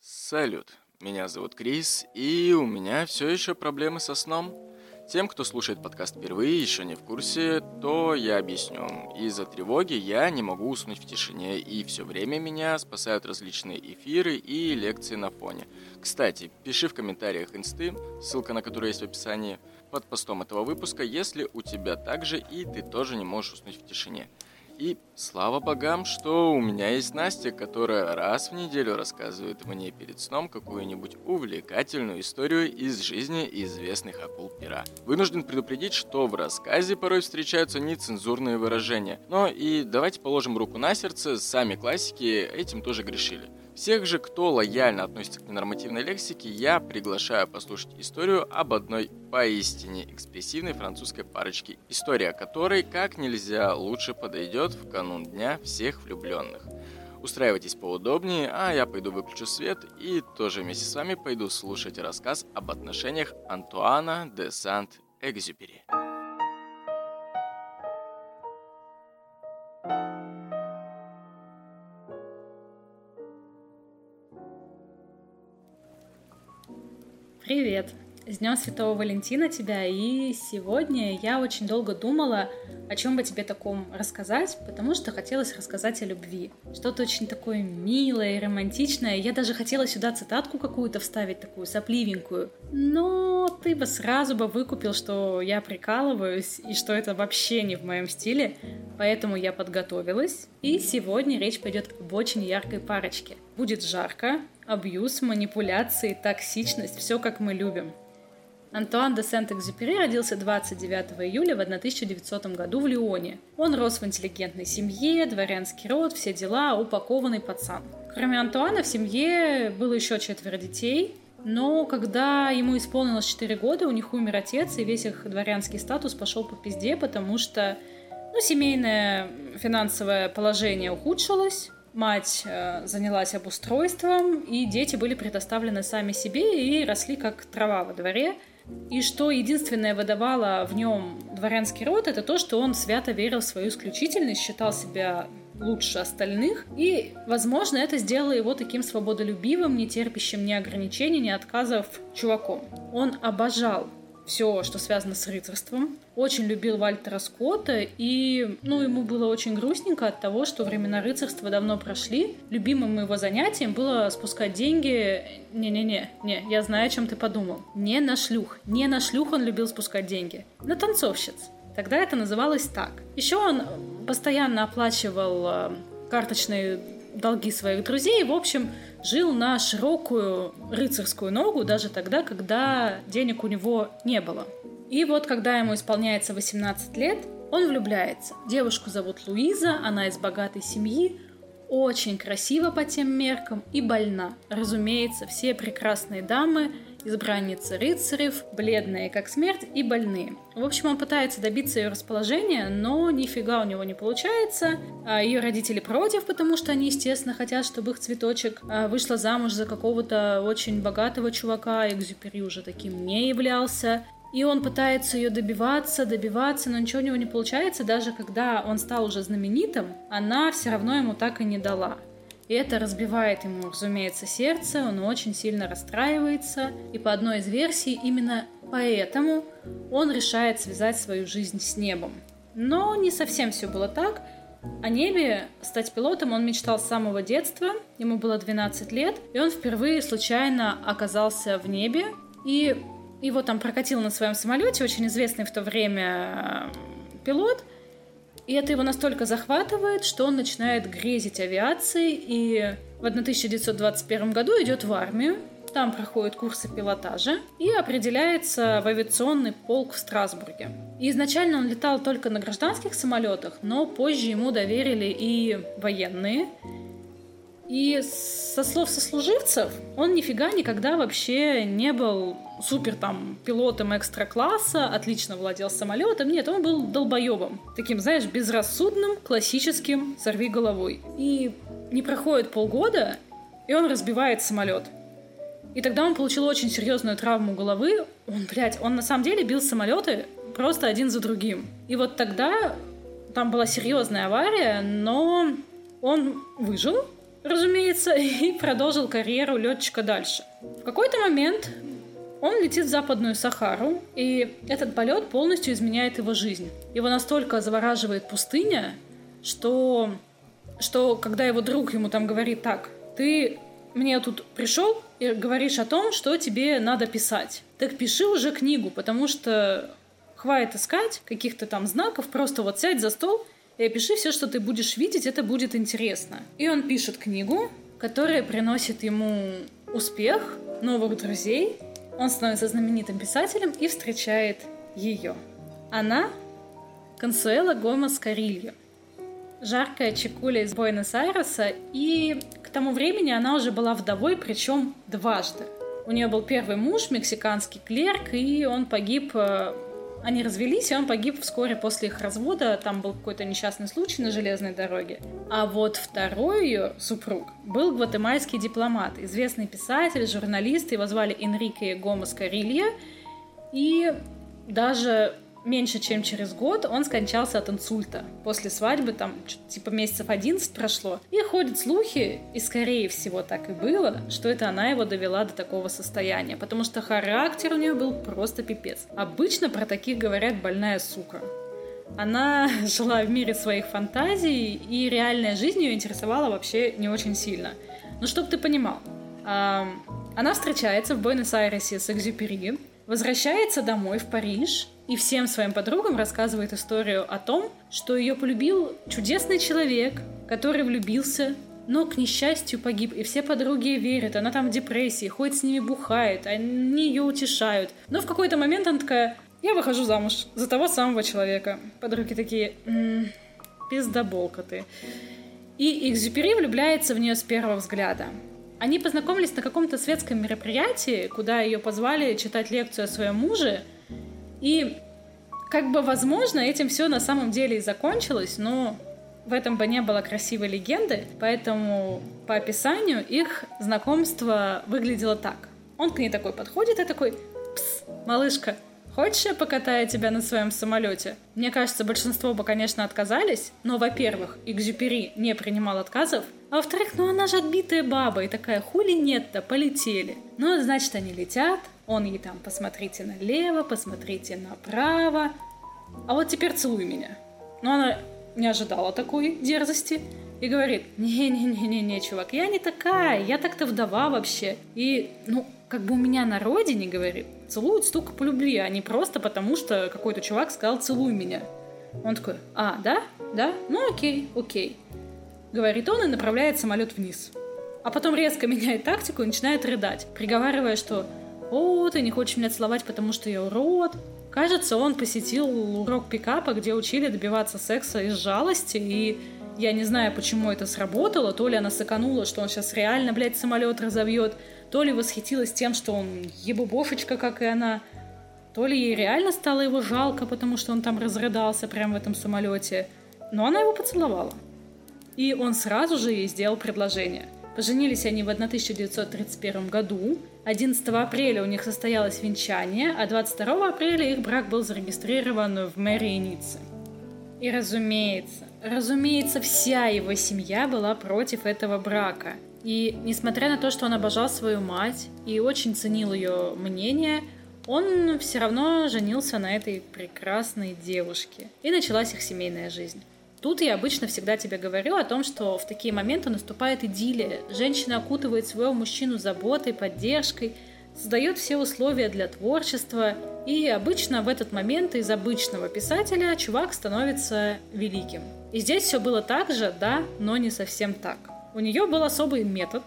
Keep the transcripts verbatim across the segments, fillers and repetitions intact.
Салют, меня зовут Крис, и у меня все еще проблемы со сном. Тем, кто слушает подкаст впервые и еще не в курсе, то я объясню. Из-за тревоги я не могу уснуть в тишине, и все время меня спасают различные эфиры и лекции на фоне. Кстати, пиши в комментариях инсты, ссылка на которую есть в описании, под постом этого выпуска, если у тебя также и ты тоже не можешь уснуть в тишине. И слава богам, что у меня есть Настя, которая раз в неделю рассказывает мне перед сном какую-нибудь увлекательную историю из жизни известных акул пера. Вынужден предупредить, что в рассказе порой встречаются нецензурные выражения. Но и давайте положим руку на сердце, сами классики этим тоже грешили. Всех же, кто лояльно относится к ненормативной лексике, я приглашаю послушать историю об одной поистине экспрессивной французской парочке, история которой как нельзя лучше подойдет в канун Дня всех влюбленных. Устраивайтесь поудобнее, а я пойду выключу свет и тоже вместе с вами пойду слушать рассказ об отношениях Антуана де Сент-Экзюпери. Привет! С Днем Святого Валентина тебя, и сегодня я очень долго думала, о чем бы тебе таком рассказать, потому что хотелось рассказать о любви. Что-то очень такое милое и романтичное. Я даже хотела сюда цитатку какую-то вставить, такую сопливенькую. Но ты бы сразу бы выкупил, что я прикалываюсь, и что это вообще не в моем стиле. Поэтому я подготовилась, и сегодня речь пойдет об очень яркой парочке. Будет жарко, абьюз, манипуляции, токсичность, все как мы любим. Антуан де Сент-Экзюпери родился двадцать девятого июля в тысяча девятисотом году в Лионе. Он рос в интеллигентной семье, дворянский род, все дела, упакованный пацан. Кроме Антуана в семье было еще четверо детей, но когда ему исполнилось четыре года, у них умер отец, и весь их дворянский статус пошел по пизде, потому что ну, семейное финансовое положение ухудшилось. Мать э, занялась обустройством, и дети были предоставлены сами себе и росли как трава во дворе. И что единственное выдавало в нем дворянский род, это то, что он свято верил в свою исключительность, считал себя лучше остальных. И, возможно, это сделало его таким свободолюбивым, не терпящим ни ограничений, ни отказов чуваком. Он обожал все, что связано с рыцарством. Очень любил Вальтера Скотта, и ну, ему было очень грустненько от того, что времена рыцарства давно прошли. Любимым его занятием было спускать деньги... Не-не-не, не, я знаю, о чем ты подумал. Не на шлюх. Не на шлюх он любил спускать деньги. На танцовщиц. Тогда это называлось так. Еще он постоянно оплачивал карточные долги своих друзей. В общем, жил на широкую рыцарскую ногу даже тогда, когда денег у него не было. И вот, когда ему исполняется восемнадцать лет, он влюбляется. Девушку зовут Луиза, она из богатой семьи, очень красива по тем меркам и больна. Разумеется, все прекрасные дамы, избранницы рыцарев, бледные как смерть и больные. В общем, он пытается добиться ее расположения, но нифига у него не получается. Ее родители против, потому что они, естественно, хотят, чтобы их цветочек вышла замуж за какого-то очень богатого чувака. Экзюпери уже таким не являлся. И он пытается ее добиваться, добиваться, но ничего у него не получается. Даже когда он стал уже знаменитым, она все равно ему так и не дала. И это разбивает ему, разумеется, сердце, он очень сильно расстраивается. И по одной из версий, именно поэтому он решает связать свою жизнь с небом. Но не совсем все было так. О небе, стать пилотом, он мечтал с самого детства. Ему было двенадцать лет, и он впервые случайно оказался в небе. И его там прокатил на своем самолете очень известный в то время пилот. И это его настолько захватывает, что он начинает грезить авиацией, и в тысяча девятьсот двадцать первом году идет в армию, там проходит курсы пилотажа и определяется в авиационный полк в Страсбурге. И изначально он летал только на гражданских самолетах, но позже ему доверили и военные. И со слов сослуживцев, он нифига никогда вообще не был супер там пилотом экстра-класса, отлично владел самолетом. Нет, он был долбоебом. Таким, знаешь, безрассудным, классическим сорвиголовой. И не проходит полгода, и он разбивает самолет. И тогда он получил очень серьезную травму головы. Он, блядь, он на самом деле бил самолеты просто один за другим. И вот тогда там была серьезная авария, но он выжил, разумеется, и продолжил карьеру летчика дальше. В какой-то момент он летит в Западную Сахару, и этот полет полностью изменяет его жизнь. Его настолько завораживает пустыня, что, что когда его друг ему там говорит: так, ты мне тут пришел и говоришь о том, что тебе надо писать. Так пиши уже книгу, потому что хватит искать каких-то там знаков, просто вот сядь за стол и опиши все, что ты будешь видеть, это будет интересно. И он пишет книгу, которая приносит ему успех, новых друзей. Он становится знаменитым писателем и встречает ее. Она Консуэла Гомес Карильо, жаркая чекуля из Буэнос-Айреса, и к тому времени она уже была вдовой, причем дважды. У нее был первый муж, мексиканский клерк, и он погиб... Они развелись, и он погиб вскоре после их развода. Там был какой-то несчастный случай на железной дороге. А вот второй ее супруг был гватемальский дипломат, известный писатель, журналист. Его звали Энрике Гомес Карильо. И даже меньше чем через год он скончался от инсульта. После свадьбы, там, типа месяцев одиннадцать прошло. И ходят слухи, и скорее всего так и было, что это она его довела до такого состояния. Потому что характер у нее был просто пипец. Обычно про таких говорят больная сука. Она жила в мире своих фантазий, и реальная жизнь ее интересовала вообще не очень сильно. Но чтоб ты понимал, она встречается в Буэнос-Айресе с Экзюпери, возвращается домой в Париж и всем своим подругам рассказывает историю о том, что ее полюбил чудесный человек, который влюбился, но, к несчастью, погиб. И все подруги верят, она там в депрессии, ходит с ними, бухает, они ее утешают. Но в какой-то момент она такая: я выхожу замуж за того самого человека. Подруги такие: м-м, пиздоболка ты. И Экзюпери влюбляется в нее с первого взгляда. Они познакомились на каком-то светском мероприятии, куда ее позвали читать лекцию о своем муже. И, как бы, возможно, этим все на самом деле и закончилось, но в этом бы не было красивой легенды, поэтому по описанию их знакомство выглядело так. Он к ней такой подходит и такой: «Пс, малышка, хочешь, я покатаю тебя на своем самолете?» Мне кажется, большинство бы, конечно, отказались, но, во-первых, Экзюпери не принимал отказов, а во-вторых, ну она же отбитая баба, и такая: хули нет-то, полетели. Ну, значит, они летят, он ей там: посмотрите налево, посмотрите направо, а вот теперь целуй меня. Но она не ожидала такой дерзости и говорит: не-не-не-не, чувак, я не такая, я так-то вдова вообще. И, ну, как бы у меня на родине, говорит, целуют столько по любви, а не просто потому, что какой-то чувак сказал: целуй меня. Он такой: а, да? Да? Ну окей, окей. Говорит он и направляет самолет вниз. А потом резко меняет тактику и начинает рыдать, приговаривая, что: о, ты не хочешь меня целовать, потому что я урод. Кажется, он посетил урок пикапа, где учили добиваться секса из жалости, и я не знаю, почему это сработало. То ли она сыканула, что он сейчас реально, блядь, самолет разовьет, то ли восхитилась тем, что он ебубошечка, как и она, то ли ей реально стало его жалко, потому что он там разрыдался прямо в этом самолете. Но она его поцеловала. И он сразу же ей сделал предложение. Поженились они в тысяча девятьсот тридцать первом году. одиннадцатого апреля у них состоялось венчание, а двадцать второго апреля их брак был зарегистрирован в мэрии Ниццы. И разумеется, разумеется, вся его семья была против этого брака. И несмотря на то, что он обожал свою мать и очень ценил ее мнение, он все равно женился на этой прекрасной девушке. И началась их семейная жизнь. Тут я обычно всегда тебе говорю о том, что в такие моменты наступает идиллия. Женщина окутывает своего мужчину заботой, поддержкой, создает все условия для творчества, и обычно в этот момент из обычного писателя чувак становится великим. И здесь все было так же, да, но не совсем так. У нее был особый метод.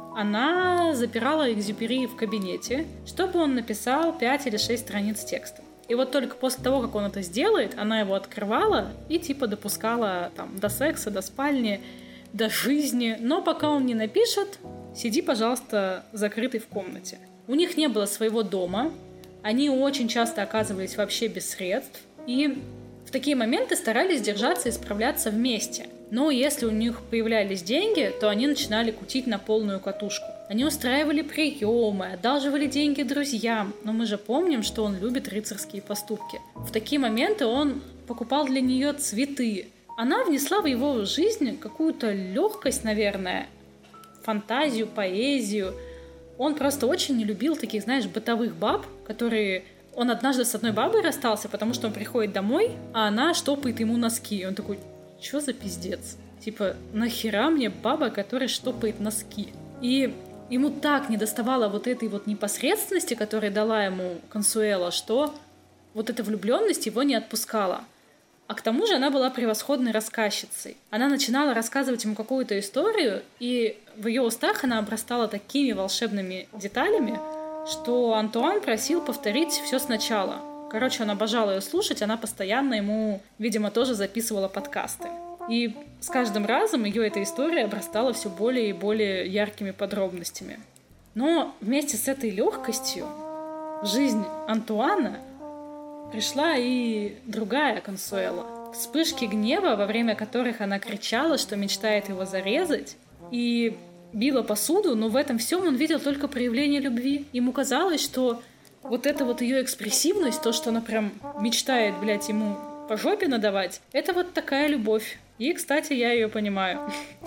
Она запирала Экзюпери в кабинете, чтобы он написал пять или шесть страниц текста. И вот только после того, как он это сделает, она его открывала и типа допускала там до секса, до спальни, до жизни. Но пока он не напишет, сиди, пожалуйста, закрытый в комнате. У них не было своего дома, они очень часто оказывались вообще без средств, и в такие моменты старались держаться и справляться вместе. Но если у них появлялись деньги, то они начинали кутить на полную катушку. Они устраивали приемы, одалживали деньги друзьям, но мы же помним, что он любит рыцарские поступки. В такие моменты он покупал для нее цветы. Она внесла в его жизнь какую-то легкость, наверное, фантазию, поэзию. Он просто очень не любил таких, знаешь, бытовых баб, которые... Он однажды с одной бабой расстался, потому что он приходит домой, а она штопает ему носки. И он такой, что за пиздец? Типа, нахера мне баба, которая штопает носки? И ему так недоставало вот этой вот непосредственности, которую дала ему Консуэла, что вот эта влюбленность его не отпускала. А к тому же она была превосходной рассказчицей. Она начинала рассказывать ему какую-то историю, и в ее устах она обрастала такими волшебными деталями, что Антуан просил повторить все сначала. Короче, он обожал ее слушать, она постоянно ему, видимо, тоже записывала подкасты. И с каждым разом ее эта история обрастала все более и более яркими подробностями. Но вместе с этой легкостью в жизнь Антуана пришла и другая Консуэла. Вспышки гнева, во время которых она кричала, что мечтает его зарезать, и била посуду, но в этом всем он видел только проявление любви. Ему казалось, что вот эта вот ее экспрессивность, то, что она прям мечтает, блядь, ему по жопе надавать, это вот такая любовь. И, кстати, я ее понимаю.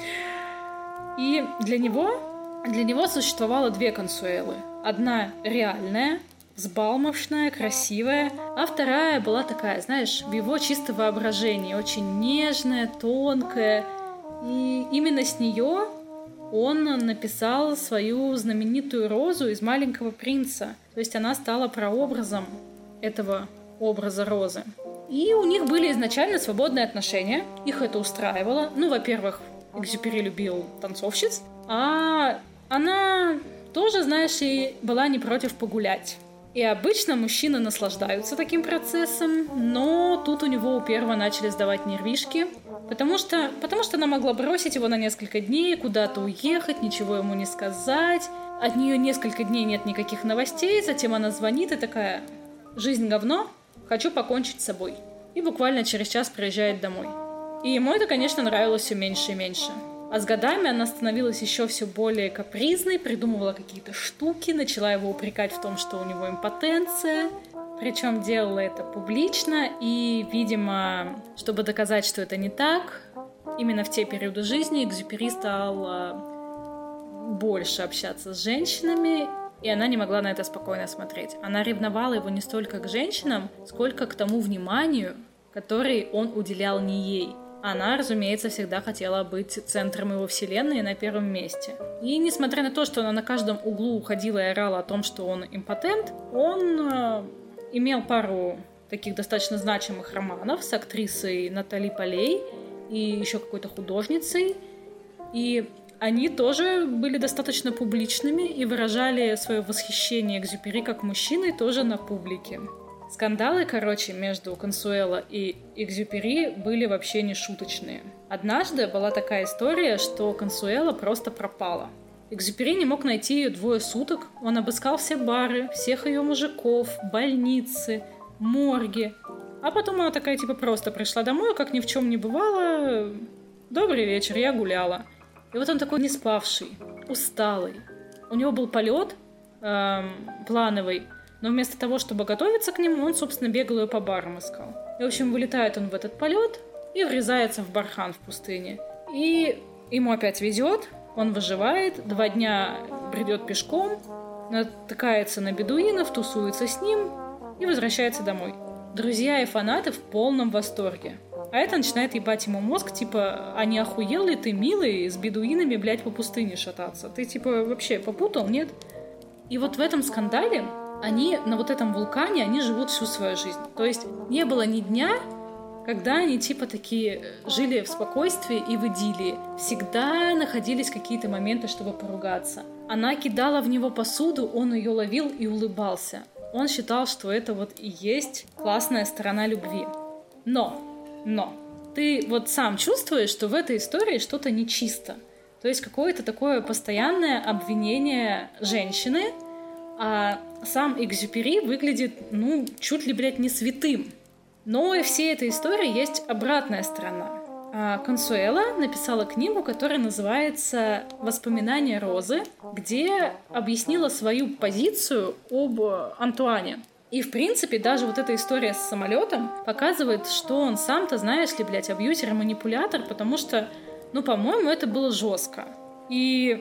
И для него, для него существовало две Консуэлы. Одна реальная, взбалмошная, красивая, а вторая была такая, знаешь, в его чисто воображении, очень нежная, тонкая. И именно с нее он написал свою знаменитую розу из «Маленького принца». То есть она стала прообразом этого образа розы. И у них были изначально свободные отношения. Их это устраивало. Ну, во-первых, Экзюпери любил танцовщиц, а она тоже, знаешь, и была не против погулять. И обычно мужчины наслаждаются таким процессом, но тут у него у первого начали сдавать нервишки, потому что, потому что она могла бросить его на несколько дней, куда-то уехать, ничего ему не сказать. От нее несколько дней нет никаких новостей, затем она звонит и такая: «Жизнь говно, хочу покончить с собой». И буквально через час приезжает домой. И ему это, конечно, нравилось все меньше и меньше. А с годами она становилась еще все более капризной, придумывала какие-то штуки, начала его упрекать в том, что у него импотенция. Причем делала это публично, и, видимо, чтобы доказать, что это не так, именно в те периоды жизни Экзюпери стал больше общаться с женщинами, и она не могла на это спокойно смотреть. Она ревновала его не столько к женщинам, сколько к тому вниманию, который он уделял не ей. Она, разумеется, всегда хотела быть центром его вселенной и на первом месте. И несмотря на то, что она на каждом углу уходила и орала о том, что он импотент, он э, имел пару таких достаточно значимых романов с актрисой Натали Полей и еще какой-то художницей. И они тоже были достаточно публичными и выражали свое восхищение Экзюпери как мужчиной тоже на публике. Скандалы, короче, между Консуэла и Экзюпери были вообще не шуточные. Однажды была такая история, что Консуэла просто пропала. Экзюпери не мог найти ее двое суток. Он обыскал все бары, всех ее мужиков, больницы, морги. А потом она такая типа просто пришла домой, как ни в чем не бывало. «Добрый вечер, я гуляла». И вот он такой не спавший, усталый. У него был полет эм, плановый, но вместо того, чтобы готовиться к нему, он, собственно, бегал ее по барам искал. И, в общем, вылетает он в этот полет и врезается в бархан в пустыне. И ему опять везет, он выживает, два дня бредет пешком, натыкается на бедуинов, тусуется с ним и возвращается домой. Друзья и фанаты в полном восторге. А это начинает ебать ему мозг, типа, а не охуел ли ты, милый, с бедуинами, блядь, по пустыне шататься? Ты, типа, вообще попутал, нет? И вот в этом скандале они на вот этом вулкане, они живут всю свою жизнь. То есть не было ни дня, когда они, типа, такие жили в спокойствии и в идиллии. Всегда находились какие-то моменты, чтобы поругаться. Она кидала в него посуду, он ее ловил и улыбался. Он считал, что это вот и есть классная сторона любви. Но... Но ты вот сам чувствуешь, что в этой истории что-то нечисто. То есть какое-то такое постоянное обвинение женщины, а сам Экзюпери выглядит, ну, чуть ли, блядь, не святым. Но и всей этой истории есть обратная сторона. А Консуэла написала книгу, которая называется «Воспоминания Розы», где объяснила свою позицию об Антуане. И, в принципе, даже вот эта история с самолетом показывает, что он сам-то, знаешь ли, блядь, абьюзер и манипулятор, потому что, ну, по-моему, это было жестко. И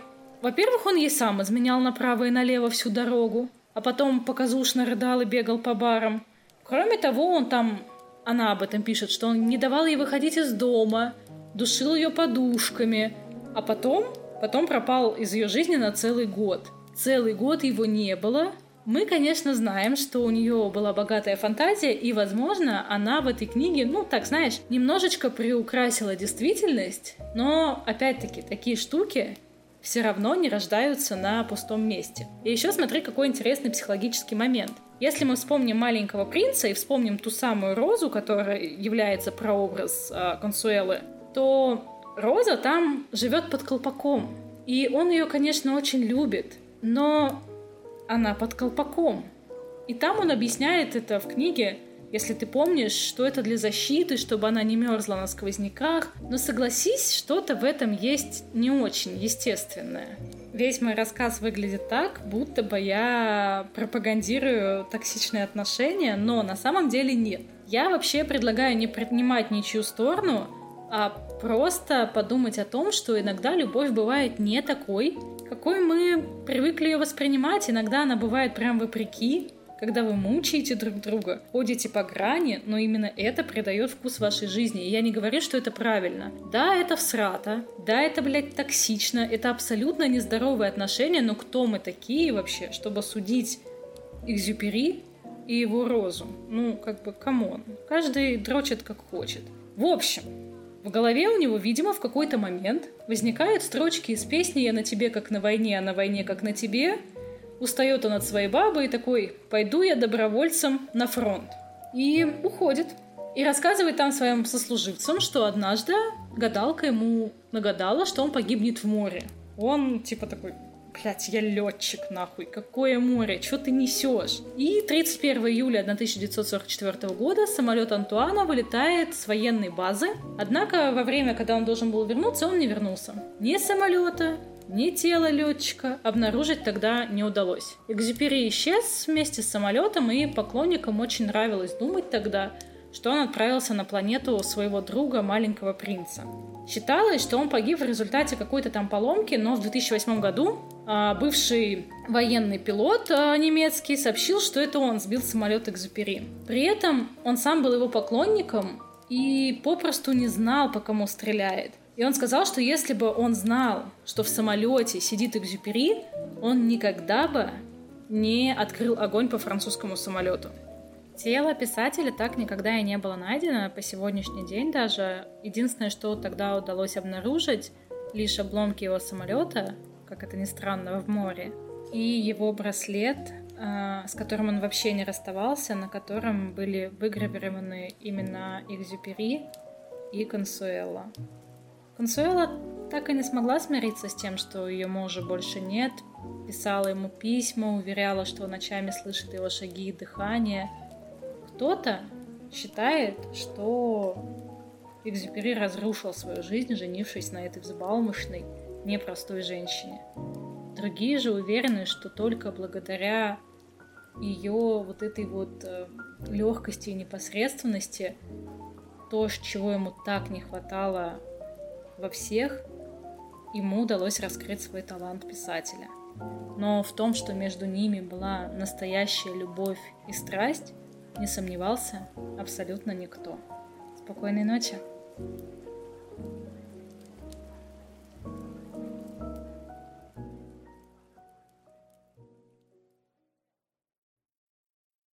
во-первых, он ей сам изменял направо и налево всю дорогу, а потом показушно рыдал и бегал по барам. Кроме того, он там, она об этом пишет, что он не давал ей выходить из дома, душил ее подушками, а потом, потом пропал из ее жизни на целый год. Целый год его не было. Мы, конечно, знаем, что у нее была богатая фантазия, и, возможно, она в этой книге, ну, так, знаешь, немножечко приукрасила действительность, но, опять-таки, такие штуки все равно не рождаются на пустом месте. И еще смотри, какой интересный психологический момент. Если мы вспомним «Маленького принца» и вспомним ту самую Розу, которая является прообраз э, Консуэлы, то Роза там живет под колпаком. И он ее, конечно, очень любит, но она под колпаком. И там он объясняет это в книге, если ты помнишь, что это для защиты, чтобы она не мерзла на сквозняках. Но согласись, что-то в этом есть не очень естественное. Весь мой рассказ выглядит так, будто бы я пропагандирую токсичные отношения, но на самом деле нет. Я вообще предлагаю не принимать ничью сторону, а просто подумать о том, что иногда любовь бывает не такой, какой мы привыкли ее воспринимать. Иногда она бывает прям вопреки, когда вы мучаете друг друга, ходите по грани, но именно это придает вкус вашей жизни. И я не говорю, что это правильно. Да, это всрато, да, это, блядь, токсично, это абсолютно нездоровые отношения, но кто мы такие вообще, чтобы судить Экзюпери и его Розу? Ну, как бы, камон. Каждый дрочит как хочет. В общем, в голове у него, видимо, в какой-то момент возникают строчки из песни «Я на тебе, как на войне, а на войне, как на тебе». Устает он от своей бабы и такой: «Пойду я добровольцем на фронт». И уходит. И рассказывает там своим сослуживцам, что однажды гадалка ему нагадала, что он погибнет в море. Он типа такой: «Блядь, я летчик, нахуй, какое море, что ты несешь?» И тридцать первого июля тысяча девятьсот сорок четвёртого года самолет Антуана вылетает с военной базы. Однако во время, когда он должен был вернуться, он не вернулся. Ни самолета, ни тела летчика обнаружить тогда не удалось. Экзюпери исчез вместе с самолетом, и поклонникам очень нравилось думать тогда, что он отправился на планету своего друга Маленького принца. Считалось, что он погиб в результате какой-то там поломки, но в две тысячи восьмом году а, бывший военный пилот а, немецкий сообщил, что это он сбил самолет Экзюпери. При этом он сам был его поклонником и попросту не знал, по кому стреляет. И он сказал, что если бы он знал, что в самолете сидит Экзюпери, он никогда бы не открыл огонь по французскому самолету. Тело писателя так никогда и не было найдено, по сегодняшний день даже. Единственное, что тогда удалось обнаружить, лишь обломки его самолета, как это ни странно, в море, и его браслет, с которым он вообще не расставался, на котором были выгравированы имена Экзюпери и Консуэла. Консуэла так и не смогла смириться с тем, что ее мужа больше нет, писала ему письма, уверяла, что ночами слышит его шаги и дыхание. Кто-то считает, что Экзюпери разрушил свою жизнь, женившись на этой взбалмошной, непростой женщине. Другие же уверены, что только благодаря ее вот этой вот э, легкости и непосредственности, то, чего ему так не хватало во всех, ему удалось раскрыть свой талант писателя. Но в том, что между ними была настоящая любовь и страсть, не сомневался абсолютно никто. Спокойной ночи!